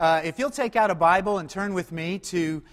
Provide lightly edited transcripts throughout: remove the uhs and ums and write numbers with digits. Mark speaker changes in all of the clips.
Speaker 1: If you'll take out a Bible and turn with me to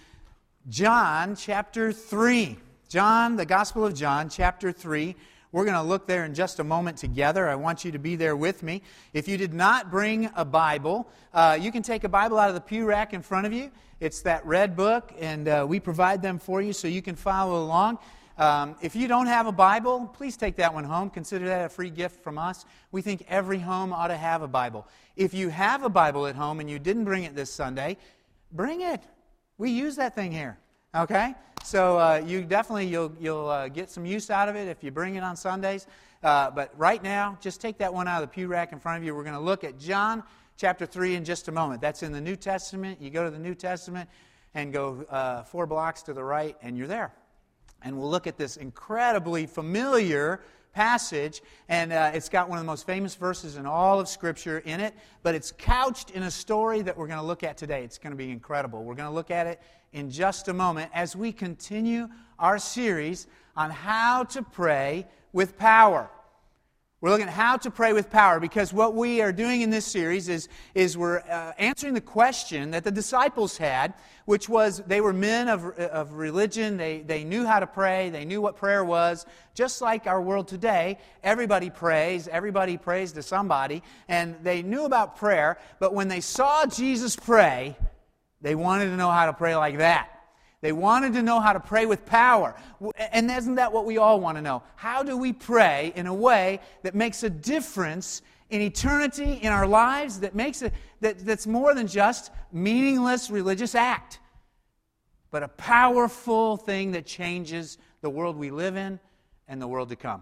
Speaker 1: John chapter 3. John, the Gospel of John, chapter 3. We're going to look there in just a moment together. I want you to be there with me. If you did not bring a Bible, you can take a Bible out of the pew rack in front of you. It's that red book, and we provide them for you so you can follow along. If you don't have a Bible, please take that one home. Consider that a free gift from us. We think every home ought to have a Bible. If you have a Bible at home and you didn't bring it this Sunday, bring it. We use that thing here, okay? So you definitely, you'll get some use out of it if you bring it on Sundays. But right now, just take that one out of the pew rack in front of you. We're going to look at John chapter 3 in just a moment. That's in the New Testament. You go to the New Testament and go 4 blocks to the right, and you're there. And we'll look at this incredibly familiar passage, and it's got one of the most famous verses in all of Scripture in it, but it's couched in a story that we're going to look at today. It's going to be incredible. We're going to look at it in just a moment as we continue our series on how to pray with power. We're looking at how to pray with power because what we are doing in this series is we're answering the question that the disciples had, which was they were men of religion. They knew how to pray. They knew what prayer was. Just like our world today, everybody prays to somebody, and they knew about prayer, but when they saw Jesus pray, they wanted to know how to pray like that. They wanted to know how to pray with power. And isn't that what we all want to know? How do we pray in a way that makes a difference in eternity, in our lives, that's more than just meaningless religious act, but a powerful thing that changes the world we live in and the world to come?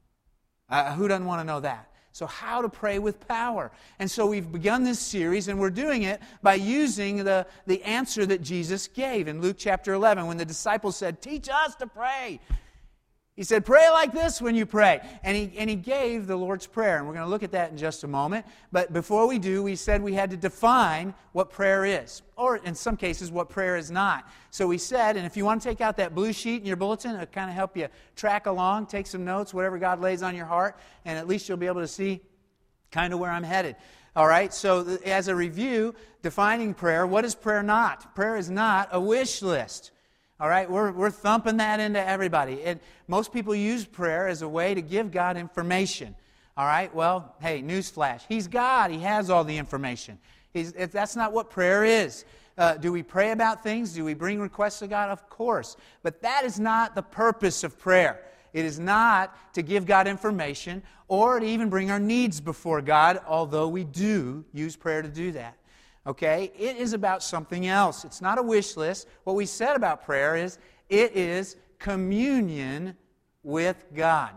Speaker 1: Who doesn't want to know that? So how to pray with power. And so we've begun this series, and we're doing it by using the answer that Jesus gave in Luke chapter 11 when the disciples said, "Teach us to pray." He said, "Pray like this when you pray." And he gave the Lord's Prayer, and we're going to look at that in just a moment. But before we do, we said we had to define what prayer is, or in some cases, what prayer is not. So we said, and if you want to take out that blue sheet in your bulletin, it'll kind of help you track along, take some notes, whatever God lays on your heart, and at least you'll be able to see kind of where I'm headed. All right, so as a review, defining prayer, what is prayer not? Prayer is not a wish list. All right, we're thumping that into everybody. And most people use prayer as a way to give God information. All right, well, hey, newsflash. He's God. He has all the information. That's not what prayer is. Do we pray about things? Do we bring requests to God? Of course. But that is not the purpose of prayer. It is not to give God information or to even bring our needs before God, although we do use prayer to do that. Okay? It is about something else. It's not a wish list. What we said about prayer is it is communion with God.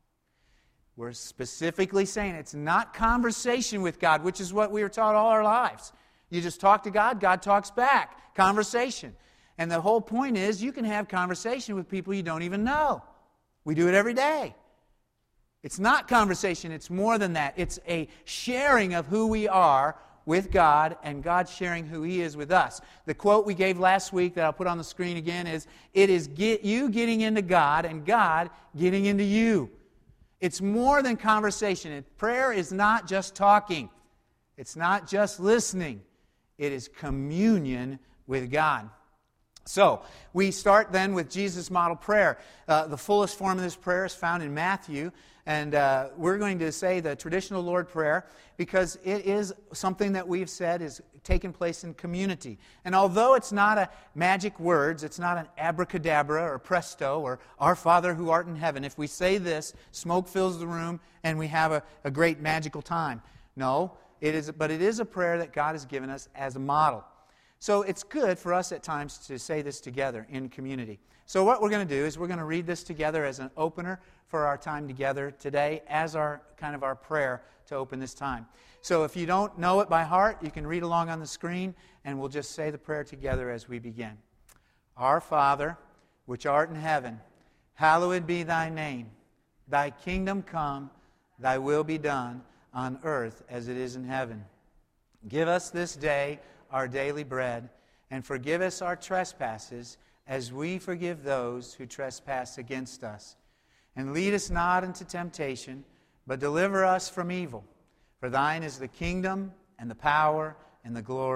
Speaker 1: We're specifically saying it's not conversation with God, which is what we were taught all our lives. You just talk to God, God talks back. Conversation. And the whole point is you can have conversation with people you don't even know. We do it every day. It's not conversation. It's more than that. It's a sharing of who we are with God, and God sharing who He is with us. The quote we gave last week that I'll put on the screen again is, it is you getting into God and God getting into you. It's more than conversation. Prayer is not just talking. It's not just listening. It is communion with God. So, we start then with Jesus' model prayer. The fullest form of this prayer is found in Matthew, and we're going to say the traditional Lord Prayer because it is something that we've said is taken place in community. And although it's not a magic words, it's not an abracadabra or presto or Our Father who art in heaven. If we say this, smoke fills the room and we have a great magical time. No, it is a prayer that God has given us as a model. So it's good for us at times to say this together in community. So what we're going to do is we're going to read this together as an opener for our time together today as our prayer to open this time. So if you don't know it by heart, you can read along on the screen, and we'll just say the prayer together as we begin. Our Father, which art in heaven, hallowed be thy name. Thy kingdom come, thy will be done on earth as it is in heaven. Give us this day our daily bread, and forgive us our trespasses as we forgive those who trespass against us. And lead us not into temptation, but deliver us from evil. For thine is the kingdom, and the power, and the glory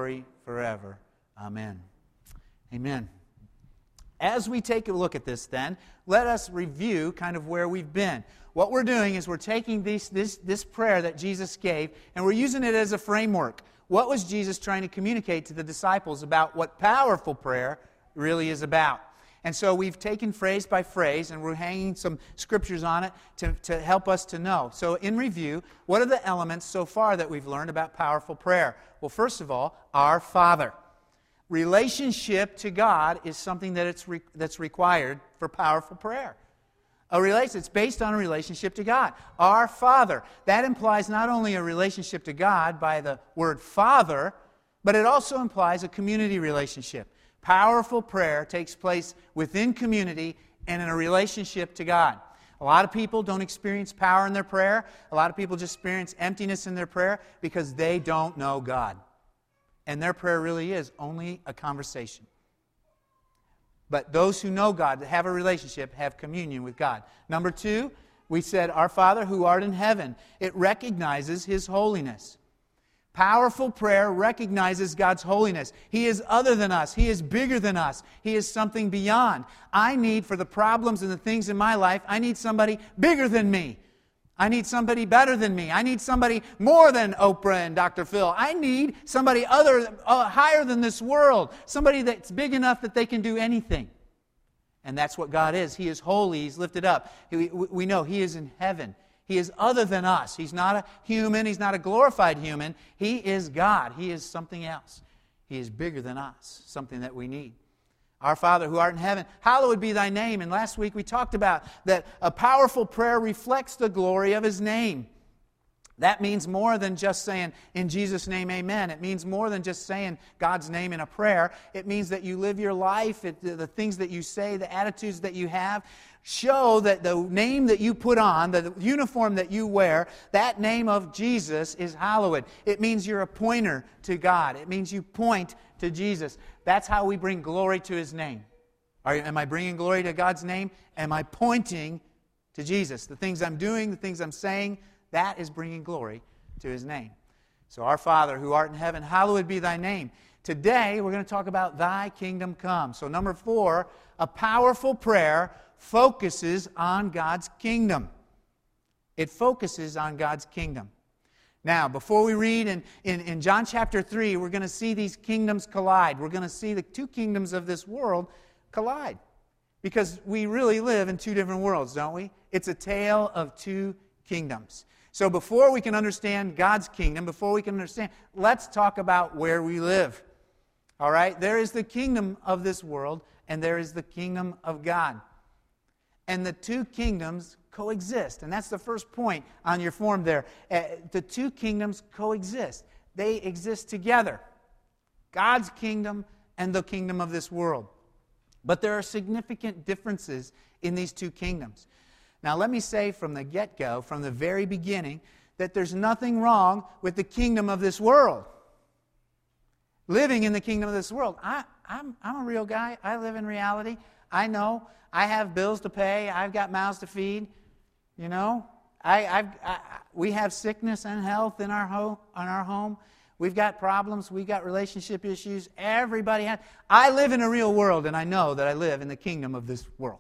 Speaker 1: forever. Amen. Amen. As we take a look at this then, let us review kind of where we've been. What we're doing is we're taking this prayer that Jesus gave and we're using it as a framework. What was Jesus trying to communicate to the disciples about what powerful prayer really is about? And so we've taken phrase by phrase and we're hanging some scriptures on it to help us to know. So in review, what are the elements so far that we've learned about powerful prayer? Well, first of all, our Father. Relationship to God is something that's required for powerful prayer. It's based on a relationship to God. Our Father. That implies not only a relationship to God by the word Father, but it also implies a community relationship. Powerful prayer takes place within community and in a relationship to God. A lot of people don't experience power in their prayer. A lot of people just experience emptiness in their prayer because they don't know God. And their prayer really is only a conversation. But those who know God, that have a relationship, have communion with God. Number 2, we said, Our Father who art in heaven. It recognizes His holiness. Powerful prayer recognizes God's holiness. He is other than us. He is bigger than us. He is something beyond. I need, for the problems and the things in my life, I need somebody bigger than me. I need somebody better than me. I need somebody more than Oprah and Dr. Phil. I need somebody higher than this world. Somebody that's big enough that they can do anything. And that's what God is. He is holy. He's lifted up. We know He is in heaven. He is other than us. He's not a human. He's not a glorified human. He is God. He is something else. He is bigger than us, something that we need. Our Father who art in heaven, hallowed be thy name. And last week we talked about that a powerful prayer reflects the glory of His name. That means more than just saying, in Jesus' name, amen. It means more than just saying God's name in a prayer. It means that you live your life, the things that you say, the attitudes that you have, show that the name that you put on, the uniform that you wear, that name of Jesus is hallowed. It means you're a pointer to God. It means you point to Jesus. That's how we bring glory to His name. Am I bringing glory to God's name? Am I pointing to Jesus? The things I'm doing, the things I'm saying, that is bringing glory to His name. So our Father who art in heaven, hallowed be thy name. Today we're going to talk about thy kingdom come. So number 4, a powerful prayer focuses on God's kingdom. It focuses on God's kingdom. Now, before we read in John chapter 3, we're going to see these kingdoms collide. We're going to see the two kingdoms of this world collide. Because we really live in two different worlds, don't we? It's a tale of two kingdoms. So before we can understand God's kingdom, let's talk about where we live. All right? There is the kingdom of this world, and there is the kingdom of God. And the two kingdoms coexist. And that's the first point on your form there. The two kingdoms coexist. They exist together. God's kingdom and the kingdom of this world. But there are significant differences in these two kingdoms. Now let me say from the get-go, from the very beginning, that there's nothing wrong with the kingdom of this world. Living in the kingdom of this world. I'm a real guy. I live in reality. I know. I have bills to pay. I've got mouths to feed. You know, we have sickness and health in our home. We've got problems. We've got relationship issues. Everybody has. I live in a real world, and I know that I live in the kingdom of this world.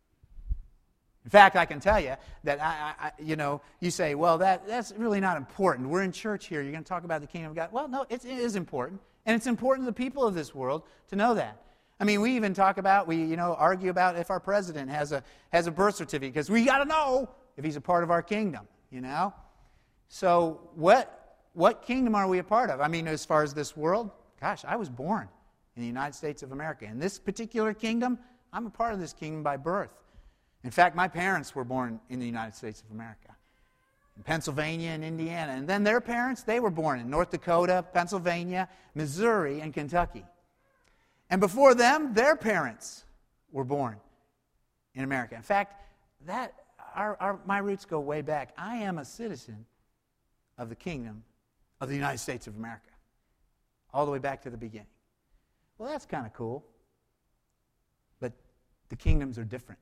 Speaker 1: In fact, I can tell you that, you say, well, that's really not important. We're in church here. You're going to talk about the kingdom of God. Well, no, it is important. And it's important to the people of this world to know that. I mean, we even talk about, argue about if our president has a birth certificate, because we got to know if he's a part of our kingdom, So what kingdom are we a part of? I mean, as far as this world, gosh, I was born in the United States of America. In this particular kingdom, I'm a part of this kingdom by birth. In fact, my parents were born in the United States of America, in Pennsylvania and Indiana. And then their parents, they were born in North Dakota, Pennsylvania, Missouri, and Kentucky. And before them, their parents were born in America. In fact, my roots go way back. I am a citizen of the kingdom of the United States of America, all the way back to the beginning. Well, that's kind of cool. But the kingdoms are different.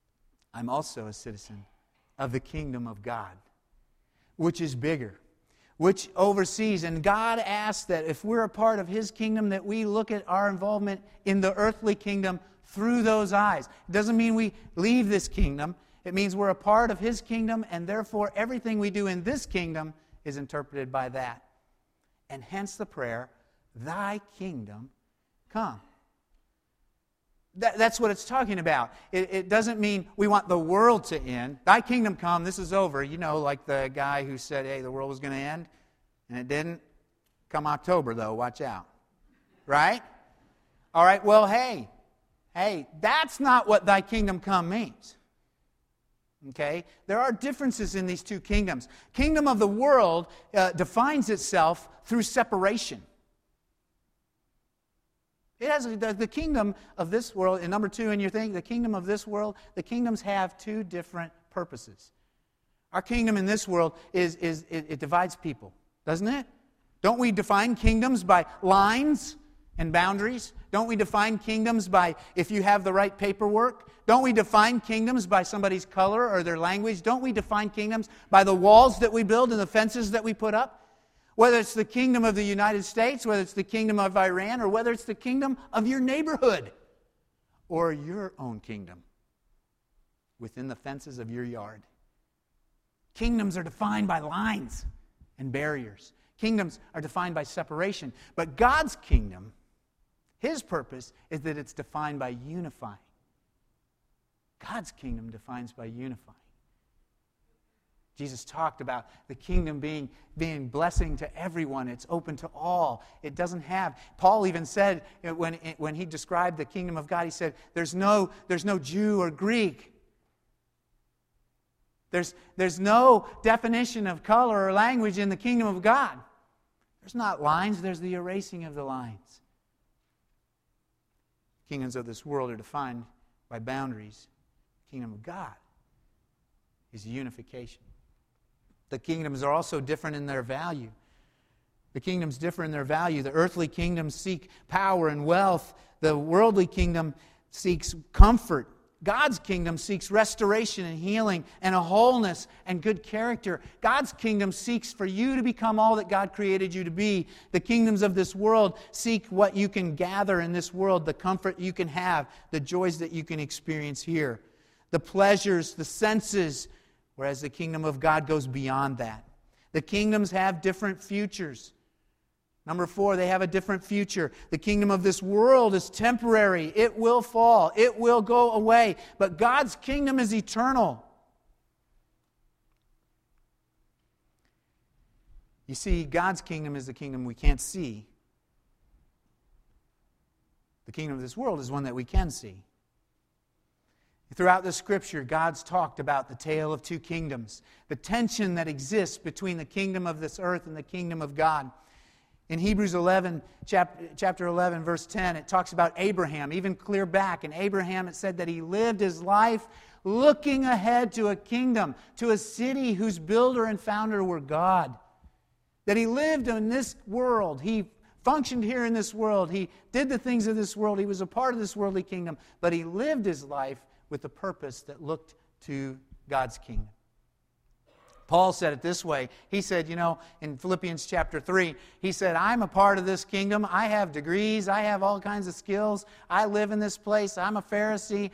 Speaker 1: I'm also a citizen of the kingdom of God, which is bigger, which oversees. And God asks that if we're a part of His kingdom, that we look at our involvement in the earthly kingdom through those eyes. It doesn't mean we leave this kingdom. It means we're a part of His kingdom, and therefore everything we do in this kingdom is interpreted by that. And hence the prayer, Thy kingdom come. That's what it's talking about. It doesn't mean we want the world to end. Thy kingdom come, this is over. You know, like the guy who said, hey, the world was going to end, and it didn't. Come October, though, watch out. Right? All right, well, hey, that's not what thy kingdom come means. Okay? There are differences in these two kingdoms. Kingdom of the world defines itself through separation. It has the kingdom of this world, and number two in your thing, the kingdom of this world, the kingdoms have two different purposes. Our kingdom in this world it divides people, doesn't it? Don't we define kingdoms by lines and boundaries? Don't we define kingdoms by if you have the right paperwork? Don't we define kingdoms by somebody's color or their language? Don't we define kingdoms by the walls that we build and the fences that we put up? Whether it's the kingdom of the United States, whether it's the kingdom of Iran, or whether it's the kingdom of your neighborhood or your own kingdom within the fences of your yard. Kingdoms are defined by lines and barriers. Kingdoms are defined by separation. But God's kingdom, His purpose is that it's defined by unifying. God's kingdom defines by unifying. Jesus talked about the kingdom being blessing to everyone. It's open to all. It doesn't have... Paul even said, when he described the kingdom of God, he said, there's no Jew or Greek. There's no definition of color or language in the kingdom of God. There's not lines, there's the erasing of the lines. Kingdoms of this world are defined by boundaries. The kingdom of God is unification. The kingdoms are also different in their value. The kingdoms differ in their value. The earthly kingdoms seek power and wealth. The worldly kingdom seeks comfort. God's kingdom seeks restoration and healing and a wholeness and good character. God's kingdom seeks for you to become all that God created you to be. The kingdoms of this world seek what you can gather in this world, the comfort you can have, the joys that you can experience here, the pleasures, the senses, whereas the kingdom of God goes beyond that. The kingdoms have different futures. Number 4, they have a different future. The kingdom of this world is temporary. It will fall. It will go away. But God's kingdom is eternal. You see, God's kingdom is the kingdom we can't see. The kingdom of this world is one that we can see. Throughout the Scripture, God's talked about the tale of two kingdoms, the tension that exists between the kingdom of this earth and the kingdom of God. In Hebrews 11, chapter 11, verse 10, it talks about Abraham, even clear back. In Abraham, it said that he lived his life looking ahead to a kingdom, to a city whose builder and founder were God. That he lived in this world. He functioned here in this world. He did the things of this world. He was a part of this worldly kingdom. But he lived his life with a purpose that looked to God's kingdom. Paul said it this way. He said, in Philippians chapter 3, he said, I'm a part of this kingdom. I have degrees. I have all kinds of skills. I live in this place. I'm a Pharisee.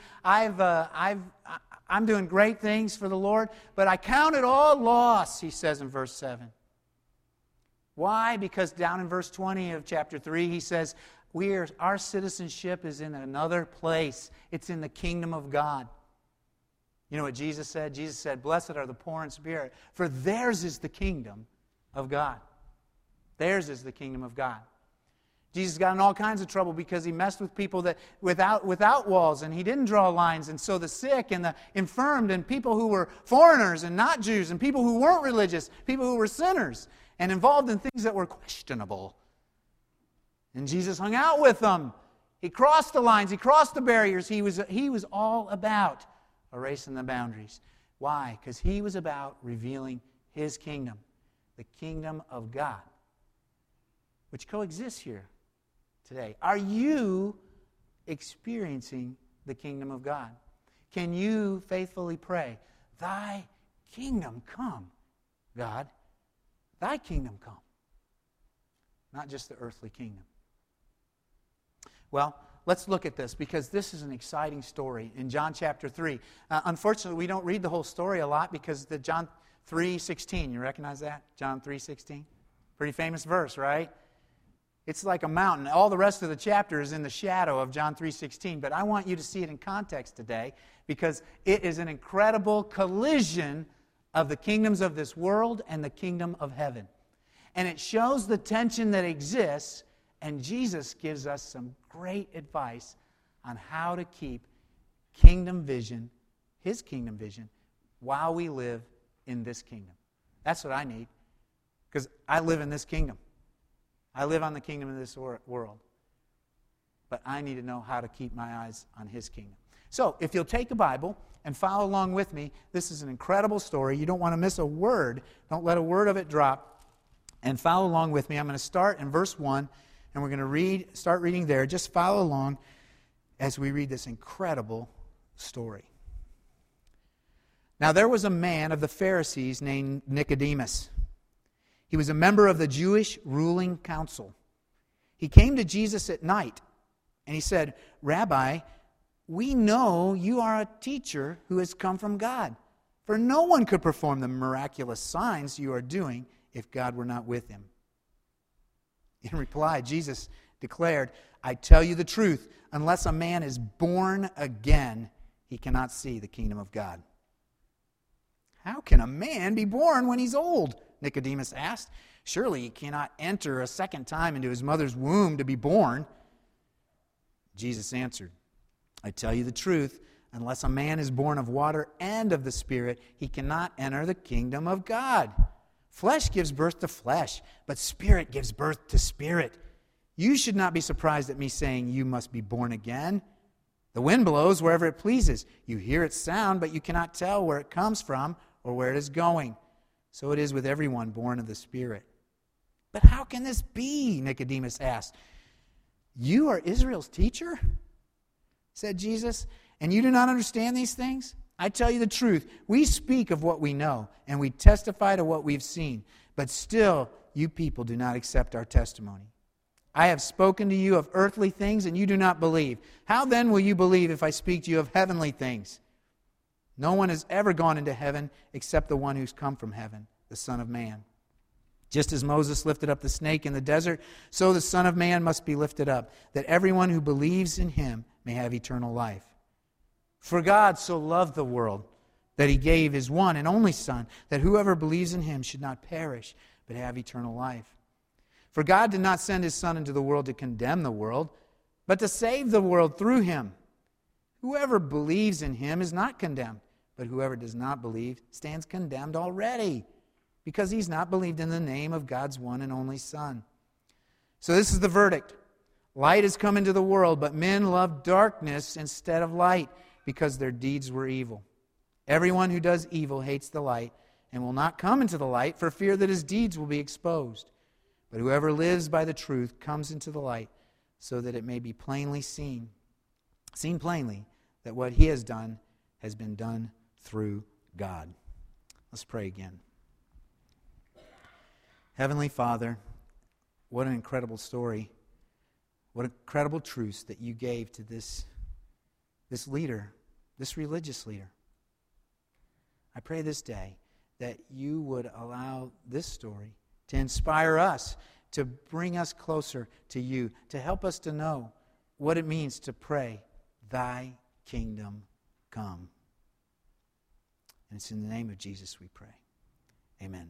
Speaker 1: I'm doing great things for the Lord. But I count it all loss, he says in verse 7. Why? Because down in verse 20 of chapter 3, he says, our citizenship is in another place. It's in the kingdom of God. You know what Jesus said? Jesus said, blessed are the poor in spirit, for theirs is the kingdom of God. Theirs is the kingdom of God. Jesus got in all kinds of trouble because he messed with people that without walls, and he didn't draw lines. And so the sick and the infirmed and people who were foreigners and not Jews and people who weren't religious, people who were sinners and involved in things that were questionable. And Jesus hung out with them. He crossed the lines. He crossed the barriers. He was all about erasing the boundaries. Why? Because he was about revealing his kingdom, the kingdom of God, which coexists here today. Are you experiencing the kingdom of God? Can you faithfully pray, thy kingdom come, God? thy kingdom come. Not just the earthly kingdom. Well, let's look at this because this is an exciting story in John chapter 3. Unfortunately, we don't read the whole story a lot because the John 3:16, you recognize that? John 3:16? Pretty famous verse, right? It's like a mountain. All the rest of the chapter is in the shadow of John 3:16, but I want you to see it in context today because it is an incredible collision of the kingdoms of this world and the kingdom of heaven. And it shows the tension that exists, and Jesus gives us some great advice on how to keep kingdom vision, His kingdom vision, while we live in this kingdom. That's what I need, because I live in this kingdom. I live on the kingdom of this world. But I need to know how to keep my eyes on His kingdom. So, if you'll take a Bible and follow along with me, this is an incredible story. You don't want to miss a word. Don't let a word of it drop. And follow along with me. I'm going to start in verse 1, and we're going to start reading there. Just follow along as we read this incredible story. Now there was a man of the Pharisees named Nicodemus. He was a member of the Jewish ruling council. He came to Jesus at night, and he said, "Rabbi, we know you are a teacher who has come from God, for no one could perform the miraculous signs you are doing if God were not with him." In reply, Jesus declared, "I tell you the truth, unless a man is born again, he cannot see the kingdom of God." "How can a man be born when he's old?" Nicodemus asked. "Surely he cannot enter a second time into his mother's womb to be born." Jesus answered, "I tell you the truth, unless a man is born of water and of the Spirit, he cannot enter the kingdom of God. Flesh gives birth to flesh, but Spirit gives birth to spirit. You should not be surprised at me saying you must be born again. The wind blows wherever it pleases. You hear its sound, but you cannot tell where it comes from or where it is going. So it is with everyone born of the Spirit." "But how can this be?" Nicodemus asked. "You are Israel's teacher?" said Jesus, "and you do not understand these things? I tell you the truth, we speak of what we know, and we testify to what we've seen, but still you people do not accept our testimony. I have spoken to you of earthly things, and you do not believe. How then will you believe if I speak to you of heavenly things? No one has ever gone into heaven except the one who's come from heaven, the Son of Man. Just as Moses lifted up the snake in the desert, so the Son of Man must be lifted up, that everyone who believes in him may have eternal life. For God so loved the world that he gave his one and only Son, that whoever believes in him should not perish, but have eternal life. For God did not send his Son into the world to condemn the world, but to save the world through him. Whoever believes in him is not condemned, but whoever does not believe stands condemned already, because he's not believed in the name of God's one and only Son. So this is the verdict. Light has come into the world, but men love darkness instead of light, because their deeds were evil. Everyone who does evil hates the light, and will not come into the light for fear that his deeds will be exposed. But whoever lives by the truth comes into the light, so that it may be plainly seen plainly that what he has done has been done through God. Let's pray again. Heavenly Father, what an incredible story. What incredible truths that you gave to this leader, this religious leader. I pray this day that you would allow this story to inspire us, to bring us closer to you, to help us to know what it means to pray, "Thy kingdom come." And it's in the name of Jesus we pray. Amen.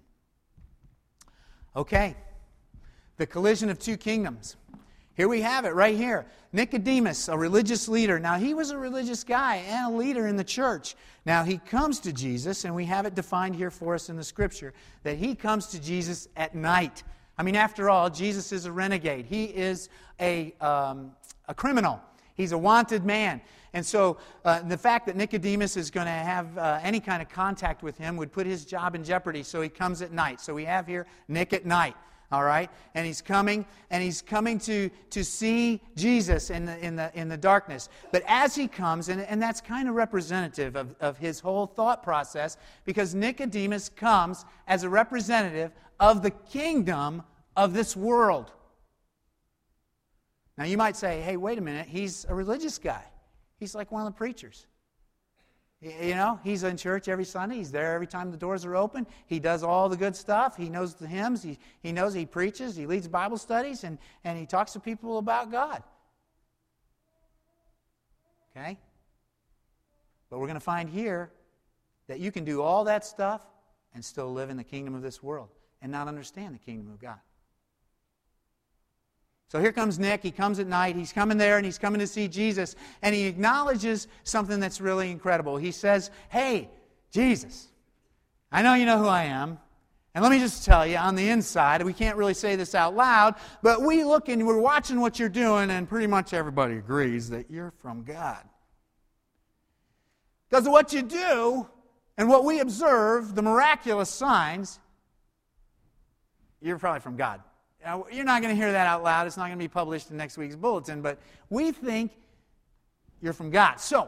Speaker 1: Okay, the collision of two kingdoms. Here we have it right here. Nicodemus, a religious leader. Now, he was a religious guy and a leader in the church. Now, he comes to Jesus, and we have it defined here for us in the Scripture, that he comes to Jesus at night. I mean, after all, Jesus is a renegade. He is a criminal. He's a wanted man. And so the fact that Nicodemus is going to have any kind of contact with him would put his job in jeopardy, so he comes at night. So we have here Nick at night. All right, and he's coming to see Jesus in the darkness. But as he comes, and that's kind of representative of his whole thought process, because Nicodemus comes as a representative of the kingdom of this world. Now you might say, hey, wait a minute, he's a religious guy. He's like one of the preachers. You know, he's in church every Sunday. He's there every time the doors are open. He does all the good stuff. He knows the hymns. He knows he preaches. He leads Bible studies, and he talks to people about God. Okay? But we're going to find here that you can do all that stuff and still live in the kingdom of this world and not understand the kingdom of God. So here comes Nick. He comes at night. He's coming there, and he's coming to see Jesus. And he acknowledges something that's really incredible. He says, hey, Jesus, I know you know who I am. And let me just tell you, on the inside, we can't really say this out loud, but we look and we're watching what you're doing, and pretty much everybody agrees that you're from God. Because of what you do and what we observe, the miraculous signs, you're probably from God. You're not going to hear that out loud. It's not going to be published in next week's bulletin, but we think you're from God. So,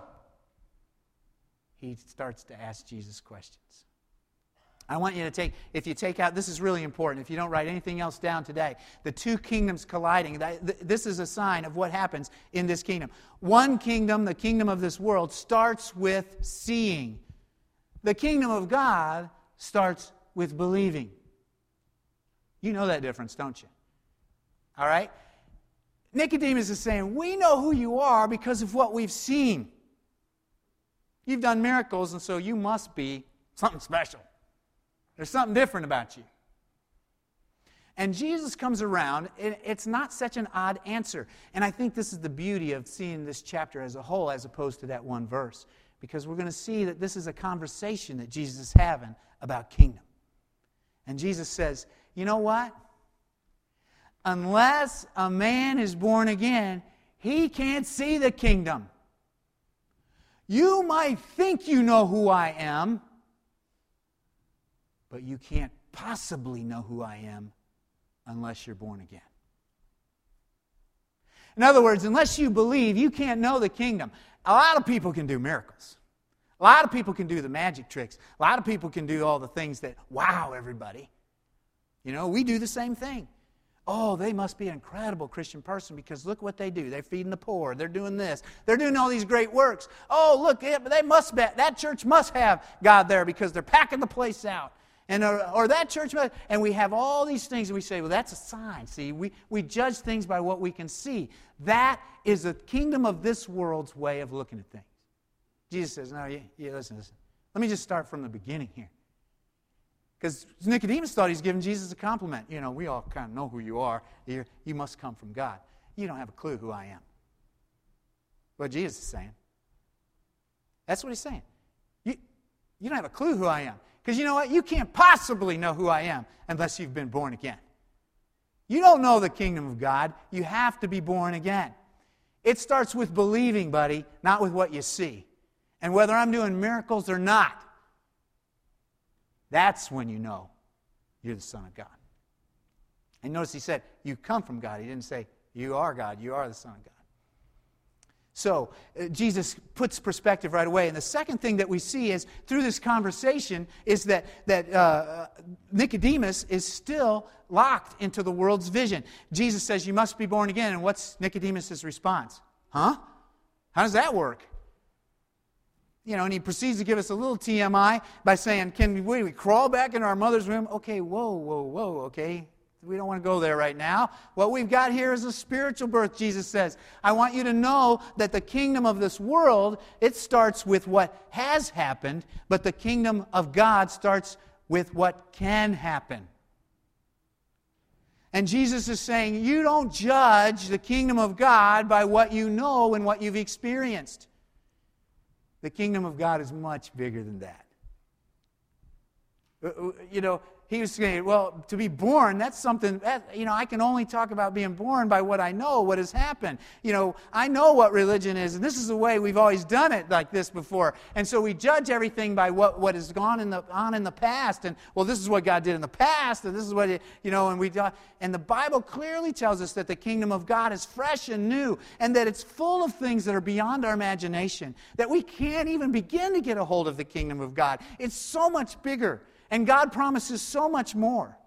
Speaker 1: he starts to ask Jesus questions. I want you to if you take out, this is really important, if you don't write anything else down today, the two kingdoms colliding, this is a sign of what happens in this kingdom. One kingdom, the kingdom of this world, starts with seeing. The kingdom of God starts with believing. You know that difference, don't you? All right? Nicodemus is saying, we know who you are because of what we've seen. You've done miracles, and so you must be something special. There's something different about you. And Jesus comes around, and it's not such an odd answer. And I think this is the beauty of seeing this chapter as a whole as opposed to that one verse. Because we're going to see that this is a conversation that Jesus is having about kingdom. And Jesus says, you know what? Unless a man is born again, he can't see the kingdom. You might think you know who I am, but you can't possibly know who I am unless you're born again. In other words, unless you believe, you can't know the kingdom. A lot of people can do miracles. A lot of people can do the magic tricks. A lot of people can do all the things that wow everybody. You know, we do the same thing. Oh, they must be an incredible Christian person because look what they do. They're feeding the poor. They're doing this. They're doing all these great works. Oh, look, that church must have God there because they're packing the place out. And or that church must, and we have all these things and we say, well, that's a sign. See, we judge things by what we can see. That is the kingdom of this world's way of looking at things. Jesus says, no, listen. Let me just start from the beginning here. Because Nicodemus thought he's giving Jesus a compliment. You know, we all kind of know who you are. You must come from God. You don't have a clue who I am. What Jesus is saying. That's what he's saying. You don't have a clue who I am. Because you know what? You can't possibly know who I am unless you've been born again. You don't know the kingdom of God. You have to be born again. It starts with believing, buddy, not with what you see. And whether I'm doing miracles or not, that's when you know you're the Son of God. And notice he said, you come from God. He didn't say, you are God. You are the Son of God. So, Jesus puts perspective right away. And the second thing that we see is, through this conversation, is that Nicodemus is still locked into the world's vision. Jesus says, you must be born again. And what's Nicodemus' response? Huh? How does that work? You know, and he proceeds to give us a little TMI by saying, can we crawl back into our mother's womb? Okay, whoa, okay. We don't want to go there right now. What we've got here is a spiritual birth, Jesus says. I want you to know that the kingdom of this world, it starts with what has happened, but the kingdom of God starts with what can happen. And Jesus is saying, you don't judge the kingdom of God by what you know and what you've experienced. The kingdom of God is much bigger than that. You know, he was saying, well, to be born, that's something, I can only talk about being born by what I know, what has happened. I know what religion is, and this is the way we've always done it like this before. And so we judge everything by what has gone on in the past. And, well, this is what God did in the past, and this is what, and the Bible clearly tells us that the kingdom of God is fresh and new, and that it's full of things that are beyond our imagination, that we can't even begin to get a hold of the kingdom of God. It's so much bigger. And God promises so much more.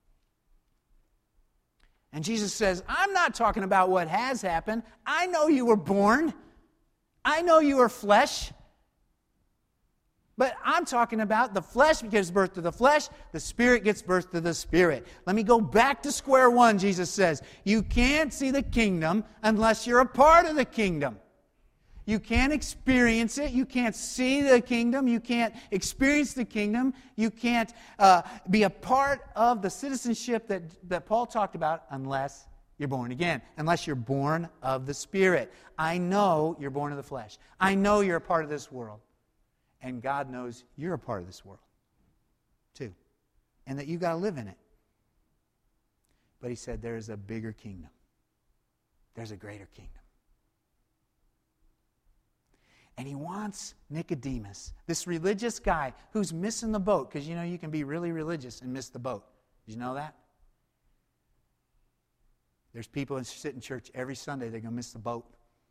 Speaker 1: And Jesus says, I'm not talking about what has happened. I know you were born. I know you are flesh. But I'm talking about the flesh gives birth to the flesh. The Spirit gives birth to the Spirit. Let me go back to square one, Jesus says. You can't see the kingdom unless you're a part of the kingdom. You can't experience it. You can't see the kingdom. You can't experience the kingdom. You can't be a part of the citizenship that Paul talked about unless you're born again, unless you're born of the Spirit. I know you're born of the flesh. I know you're a part of this world. And God knows you're a part of this world, too. And that you've got to live in it. But he said there's a bigger kingdom. There's a greater kingdom. And he wants Nicodemus, this religious guy who's missing the boat, because you can be really religious and miss the boat. Did you know that? There's people that sit in church every Sunday, they're going to miss the boat.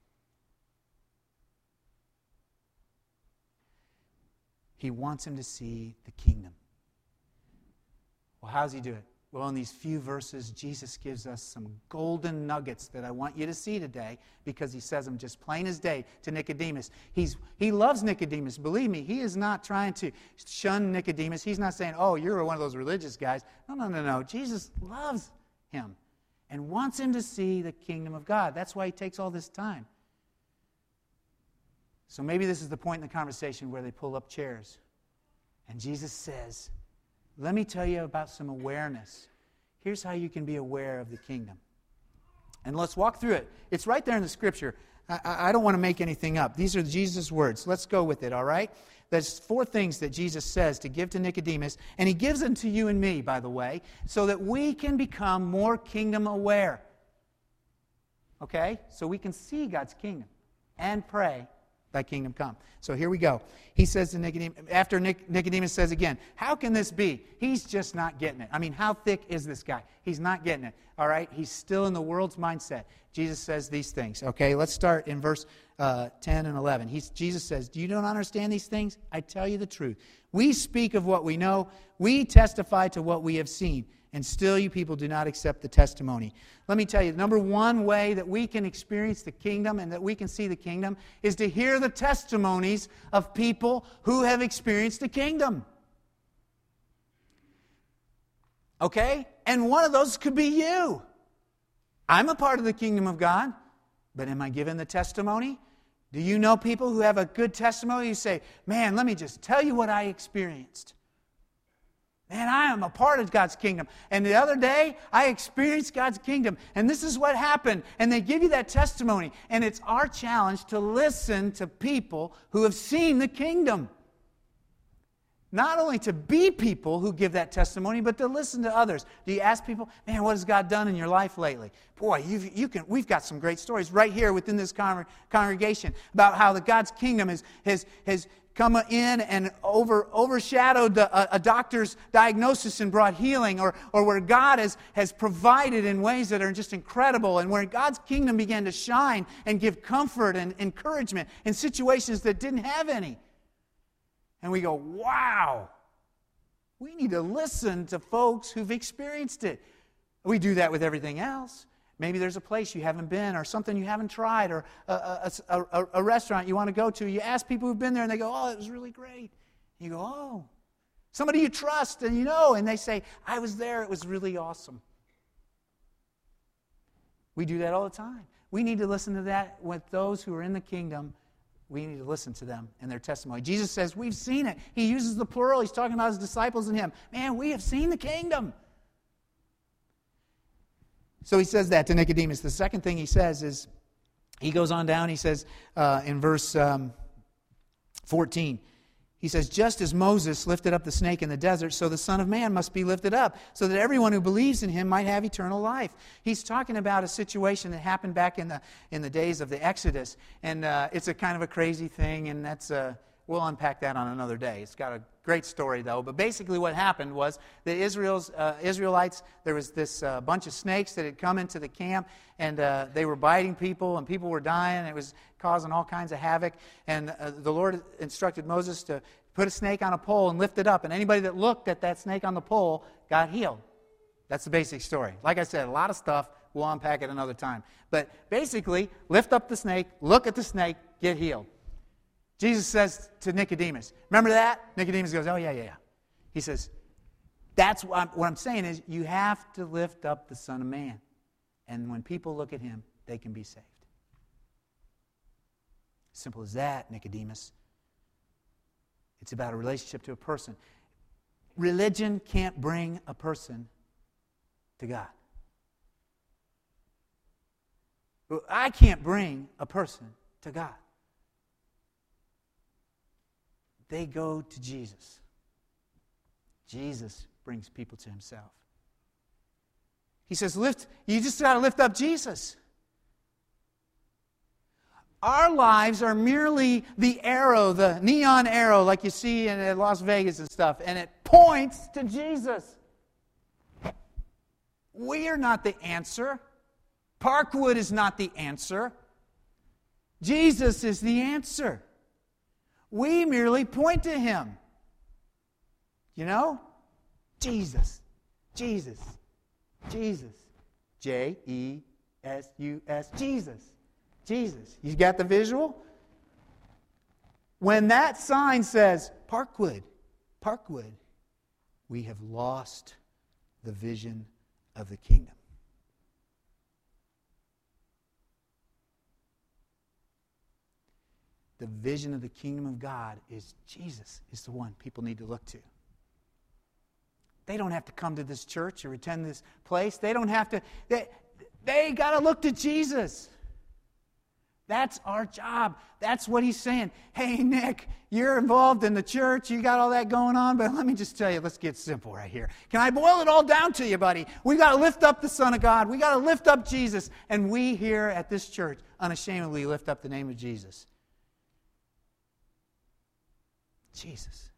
Speaker 1: He wants him to see the kingdom. Well, how does he do it? Well, in these few verses, Jesus gives us some golden nuggets that I want you to see today, because he says them just plain as day to Nicodemus. He loves Nicodemus. Believe me, he is not trying to shun Nicodemus. He's not saying, oh, you're one of those religious guys. No. Jesus loves him and wants him to see the kingdom of God. That's why he takes all this time. So maybe this is the point in the conversation where they pull up chairs. And Jesus says, let me tell you about some awareness. Here's how you can be aware of the kingdom. And let's walk through it. It's right there in the Scripture. I don't want to make anything up. These are Jesus' words. Let's go with it, all right? There's 4 things that Jesus says to give to Nicodemus, and he gives them to you and me, by the way, so that we can become more kingdom aware. Okay? So we can see God's kingdom and pray, thy kingdom come. So here we go. He says to Nicodemus, after Nicodemus says again, how can this be? He's just not getting it. I mean, how thick is this guy? He's not getting it. All right? He's still in the world's mindset. Jesus says these things. Okay, let's start in verse 10 and 11. Jesus says, do you not understand these things? I tell you the truth. We speak of what we know. We testify to what we have seen. And still you people do not accept the testimony. Let me tell you, number one way that we can experience the kingdom and that we can see the kingdom is to hear the testimonies of people who have experienced the kingdom. Okay? And one of those could be you. I'm a part of the kingdom of God, but am I given the testimony? Do you know people who have a good testimony? You say, man, let me just tell you what I experienced. Man, I am a part of God's kingdom. And the other day, I experienced God's kingdom. And this is what happened. And they give you that testimony. And it's our challenge to listen to people who have seen the kingdom. Not only to be people who give that testimony, but to listen to others. Do you ask people, man, what has God done in your life lately? Boy, we've got some great stories right here within this congregation about how the God's kingdom has come in and overshadowed a doctor's diagnosis and brought healing, or where God has provided in ways that are just incredible, and where God's kingdom began to shine and give comfort and encouragement in situations that didn't have any. And we go, wow, we need to listen to folks who've experienced it. We do that with everything else. Maybe there's a place you haven't been, or something you haven't tried, or a restaurant you want to go to. You ask people who've been there, and they go, oh, it was really great. And you go, oh. Somebody you trust, and you know, and they say, I was there, it was really awesome. We do that all the time. We need to listen to that with those who are in the kingdom. We need to listen to them and their testimony. Jesus says, we've seen it. He uses the plural. He's talking about his disciples and him. Man, we have seen the kingdom. So he says that to Nicodemus. The second thing he says is, he goes on down, he says in verse 14, He says, just as Moses lifted up the snake in the desert, so the Son of Man must be lifted up, so that everyone who believes in him might have eternal life. He's talking about a situation that happened back in the days of the Exodus. And it's a kind of a crazy thing, and we'll unpack that on another day. It's got a great story, though. But basically what happened was the Israelites, there was this bunch of snakes that had come into the camp, and they were biting people, and people were dying, and it was causing all kinds of havoc. And the Lord instructed Moses to put a snake on a pole and lift it up. And anybody that looked at that snake on the pole got healed. That's the basic story. Like I said, a lot of stuff. We'll unpack it another time. But basically, lift up the snake, look at the snake, get healed. Jesus says to Nicodemus, remember that? Nicodemus goes, oh, yeah. He says, that's what I'm saying is you have to lift up the Son of Man. And when people look at him, they can be saved. Simple as that, Nicodemus. It's about a relationship to a person. Religion can't bring a person to God. I can't bring a person to God. They go to Jesus. Jesus brings people to himself. He says, you just got to lift up Jesus. Our lives are merely the arrow, the neon arrow like you see in Las Vegas and stuff, and it points to Jesus. We are not the answer. Parkwood is not the answer. Jesus is the answer. We merely point to him. You know? Jesus. Jesus. Jesus. J-E-S-U-S. Jesus. Jesus. You got the visual? When that sign says Parkwood, we have lost the vision of the kingdom. The vision of the kingdom of God is Jesus is the one people need to look to. They don't have to come to this church or attend this place. They don't have to. They got to look to Jesus. That's our job. That's what he's saying. Hey, Nick, you're involved in the church. You got all that going on, but let me just tell you, let's get simple right here. Can I boil it all down to you, buddy? We got to lift up the Son of God. We got to lift up Jesus. And we here at this church unashamedly lift up the name of Jesus. Jesus.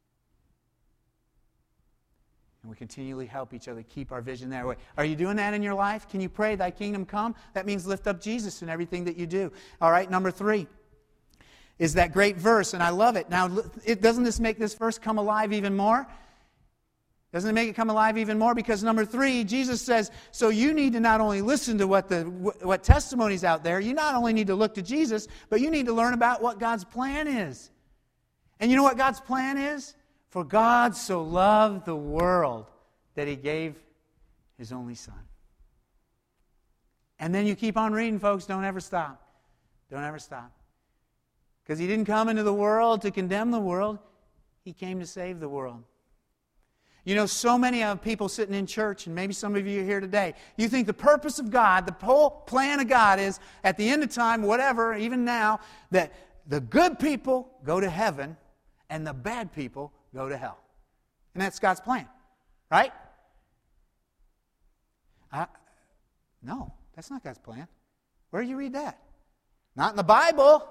Speaker 1: And we continually help each other keep our vision that way. Are you doing that in your life? Can you pray, thy kingdom come? That means lift up Jesus in everything that you do. All right, number 3 is that great verse, and I love it. Now, doesn't this make this verse come alive even more? Doesn't it make it come alive even more? Because number 3, Jesus says, so you need to not only listen to what testimonies out there, you not only need to look to Jesus, but you need to learn about what God's plan is. And you know what God's plan is? For God so loved the world that he gave his only Son. And then you keep on reading, folks. Don't ever stop. Don't ever stop. Because he didn't come into the world to condemn the world. He came to save the world. You know, so many of people sitting in church, and maybe some of you are here today, you think the purpose of God, the whole plan of God is, at the end of time, whatever, even now, that the good people go to heaven and the bad people go to hell. And that's God's plan, right? No, that's not God's plan. Where do you read that? Not in the Bible.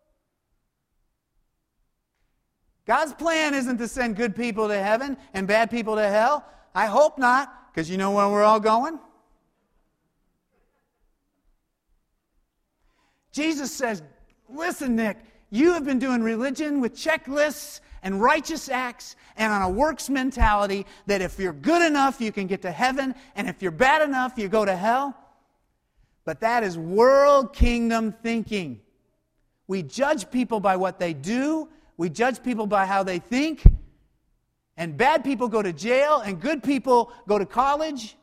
Speaker 1: God's plan isn't to send good people to heaven and bad people to hell. I hope not, because you know where we're all going? Jesus says, listen, Nick, you have been doing religion with checklists and righteous acts and on a works mentality that if you're good enough, you can get to heaven, and if you're bad enough, you go to hell. But that is world kingdom thinking. We judge people by what they do. We judge people by how they think. And bad people go to jail, and good people go to college.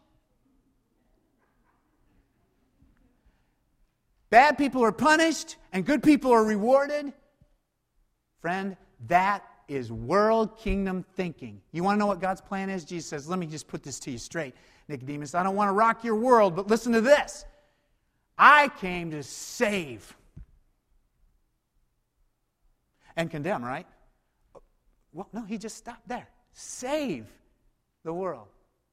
Speaker 1: Bad people are punished, and good people are rewarded. Friend, that is world kingdom thinking. You want to know what God's plan is? Jesus says, let me just put this to you straight, Nicodemus. I don't want to rock your world, but listen to this. I came to save and condemn, right? Well, no, he just stopped there. Save the world.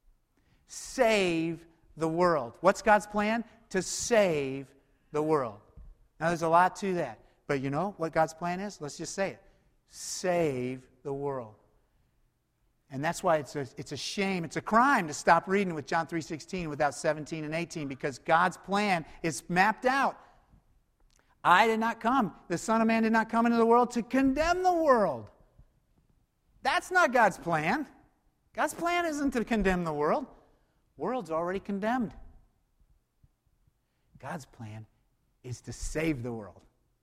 Speaker 1: Save the world. What's God's plan? To save the world. Now, there's a lot to that. But you know what God's plan is? Let's just say it. Save the world. And that's why it's a shame, it's a crime to stop reading with John 3:16 without 17 and 18, because God's plan is mapped out. I did not come, the Son of Man did not come into the world to condemn the world. That's not God's plan. God's plan isn't to condemn the world. The world's already condemned. God's plan is to save the world.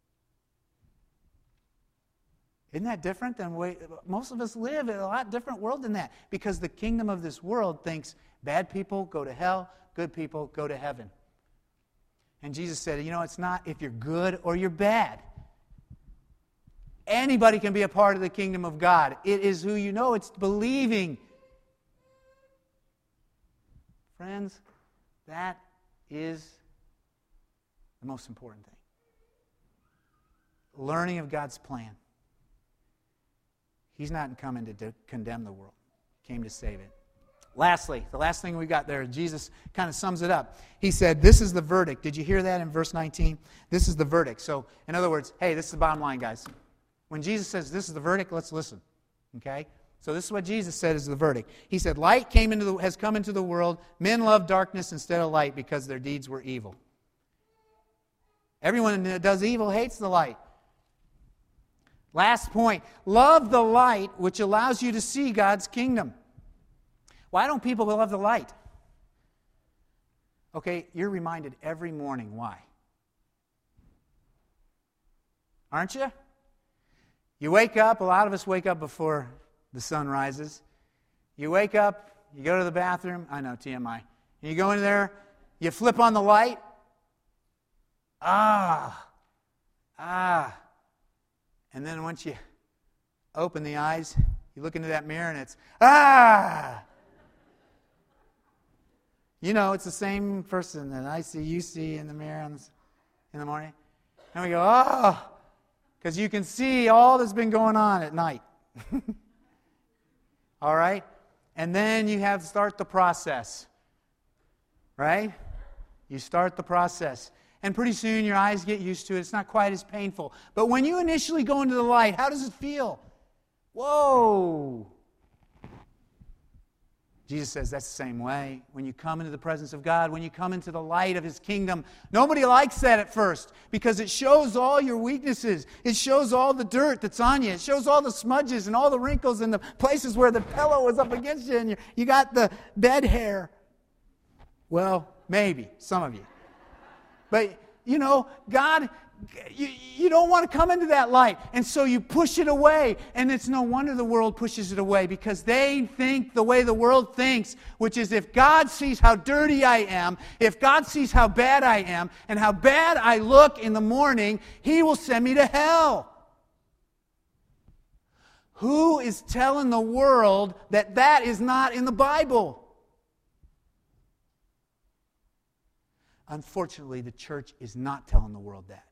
Speaker 1: Isn't that different than the way most of us live in a lot different world than that? Because the kingdom of this world thinks bad people go to hell, good people go to heaven. And Jesus said, you know, it's not if you're good or you're bad. Anybody can be a part of the kingdom of God. It is who you know. It's believing. Friends, that is the most important thing. Learning of God's plan. He's not coming to condemn the world. He came to save it. Lastly, the last thing we got there, Jesus kind of sums it up. He said, this is the verdict. Did you hear that in verse 19? This is the verdict. So, in other words, hey, this is the bottom line, guys. When Jesus says this is the verdict, let's listen. Okay? So this is what Jesus said is the verdict. He said, light has come into the world. Men love darkness instead of light because their deeds were evil. Everyone that does evil hates the light. Last point, love the light which allows you to see God's kingdom. Why don't people love the light? Okay, you're reminded every morning why. Aren't you? You wake up, a lot of us wake up before the sun rises. You wake up, you go to the bathroom, I know, TMI. You go in there, you flip on the light. And then once you open the eyes, you look into that mirror and it's, You know, it's the same person that I see, you see in the mirror in the morning. And we go, because you can see all that's been going on at night. All right? And then you have to start the process. Right? You start the process. And pretty soon your eyes get used to it. It's not quite as painful. But when you initially go into the light, how does it feel? Whoa! Jesus says that's the same way. When you come into the presence of God, when you come into the light of His kingdom, nobody likes that at first because it shows all your weaknesses. It shows all the dirt that's on you. It shows all the smudges and all the wrinkles and the places where the pillow was up against you and you got the bed hair. Well, maybe, some of you. But, you know, God, you don't want to come into that light. And so you push it away. And it's no wonder the world pushes it away because they think the way the world thinks, which is if God sees how dirty I am, if God sees how bad I am, and how bad I look in the morning, He will send me to hell. Who is telling the world that that is not in the Bible? Unfortunately, the church is not telling the world that.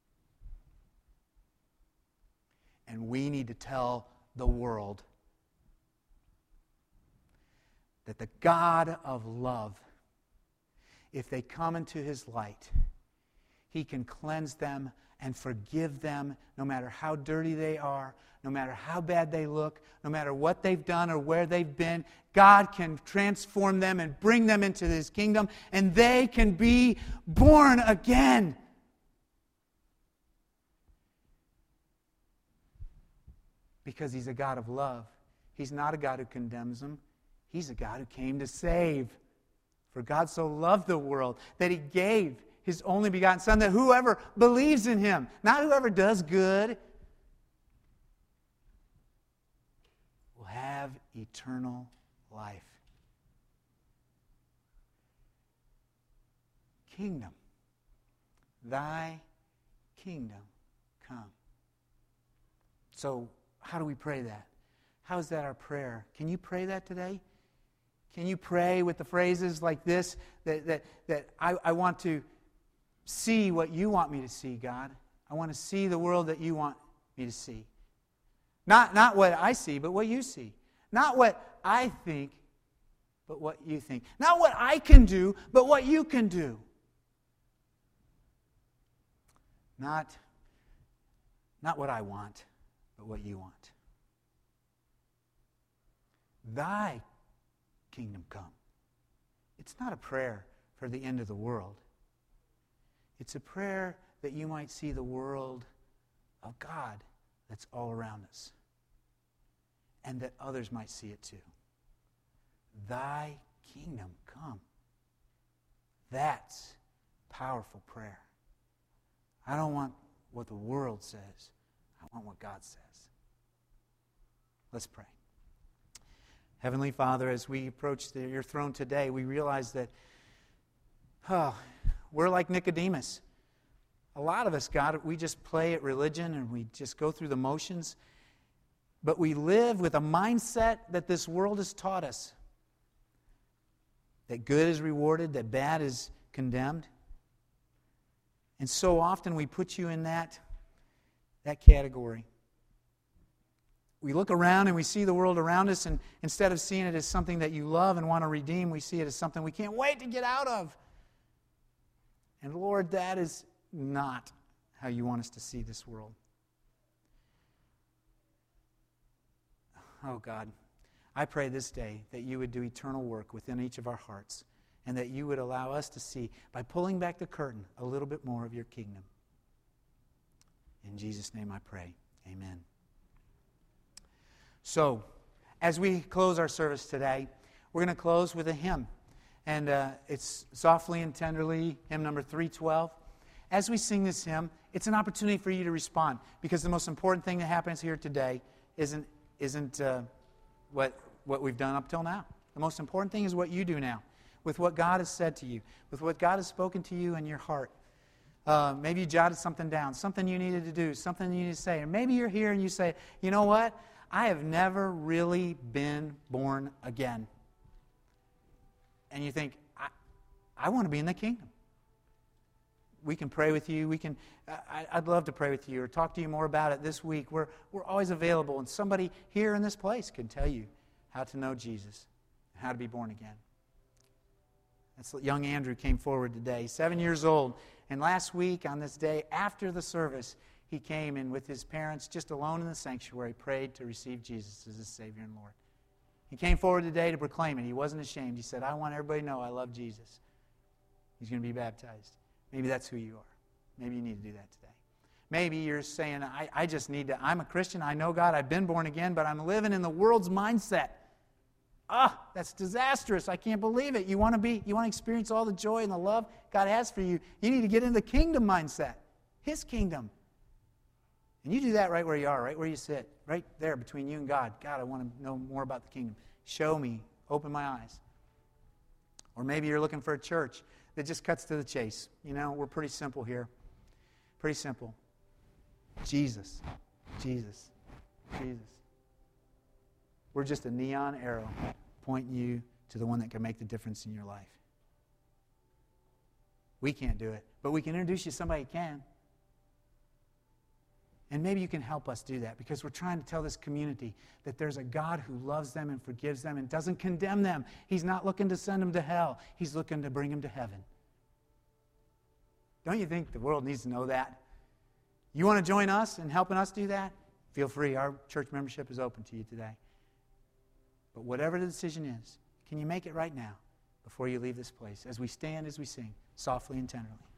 Speaker 1: And we need to tell the world that the God of love, if they come into His light, He can cleanse them and forgive them no matter how dirty they are, no matter how bad they look, no matter what they've done or where they've been. God can transform them and bring them into His kingdom, and they can be born again. Because He's a God of love. He's not a God who condemns them. He's a God who came to save. For God so loved the world that He gave His only begotten Son, that whoever believes in Him, not whoever does good, will have eternal life. Kingdom. Thy kingdom come. So, how do we pray that? How is that our prayer? Can you pray that today? Can you pray with the phrases like this, that I want to see what you want me to see, God. I want to see the world that you want me to see. Not what I see, but what you see. Not what I think, but what you think. Not what I can do, but what you can do. Not what I want, but what you want. Thy kingdom come. It's not a prayer for the end of the world. It's a prayer that you might see the world of God that's all around us, and that others might see it too. Thy kingdom come. That's powerful prayer. I don't want what the world says. I want what God says. Let's pray. Heavenly Father, as we approach your throne today, we realize that we're like Nicodemus. A lot of us, God, we just play at religion and we just go through the motions. But we live with a mindset that this world has taught us. That good is rewarded, that bad is condemned. And so often we put you in that category. We look around and we see the world around us, and instead of seeing it as something that you love and want to redeem, we see it as something we can't wait to get out of. And Lord, that is not how you want us to see this world. Oh God, I pray this day that you would do eternal work within each of our hearts, and that you would allow us to see, by pulling back the curtain, a little bit more of your kingdom. In Jesus' name I pray. Amen. So, as we close our service today, we're going to close with a hymn. And it's Softly and Tenderly, hymn number 312. As we sing this hymn, it's an opportunity for you to respond, because the most important thing that happens here today isn't what we've done up till now. The most important thing is what you do now, with what God has said to you, with what God has spoken to you in your heart. Maybe you jotted something down, something you needed to do, something you need to say. Or maybe you're here and you say, you know what? I have never really been born again. And you think, I want to be in the kingdom. We can pray with you. I'd love to pray with you or talk to you more about it this week. We're always available, and somebody here in this place can tell you how to know Jesus and how to be born again. That's young Andrew came forward today. He's 7 years old, and last week on this day after the service, he came and with his parents, just alone in the sanctuary, prayed to receive Jesus as his Savior and Lord. He came forward today to proclaim it. He wasn't ashamed. He said, I want everybody to know I love Jesus. He's going to be baptized. Maybe that's who you are. Maybe you need to do that today. Maybe you're saying, I just need to, I'm a Christian, I know God, I've been born again, but I'm living in the world's mindset. That's disastrous. I can't believe it. You want to experience all the joy and the love God has for you. You need to get in the kingdom mindset. His kingdom. And you do that right where you are, right where you sit, right there between you and God. God, I want to know more about the kingdom. Show me. Open my eyes. Or maybe you're looking for a church that just cuts to the chase. You know, we're pretty simple here. Pretty simple. Jesus. Jesus. Jesus. We're just a neon arrow pointing you to the one that can make the difference in your life. We can't do it, but we can introduce you to somebody who can. And maybe you can help us do that, because we're trying to tell this community that there's a God who loves them and forgives them and doesn't condemn them. He's not looking to send them to hell. He's looking to bring them to heaven. Don't you think the world needs to know that? You want to join us in helping us do that? Feel free. Our church membership is open to you today. But whatever the decision is, can you make it right now before you leave this place as we stand, as we sing, softly and tenderly?